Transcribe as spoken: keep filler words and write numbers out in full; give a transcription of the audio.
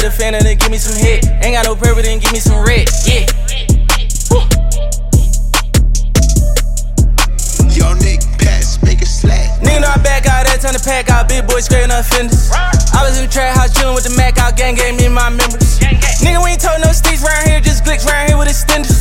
hit a fan and then give me some hit. Ain't got no purple, then give me some red. Yeah. Woo. Young Nick pass, make it slack. Nigga know I back out that time to pack out. Big boy straight up fenders. I was in the trap house chillin' with the Mac out. Gang gave me my members. Nigga, we ain't told no sticks round here, just glicks round here with extenders.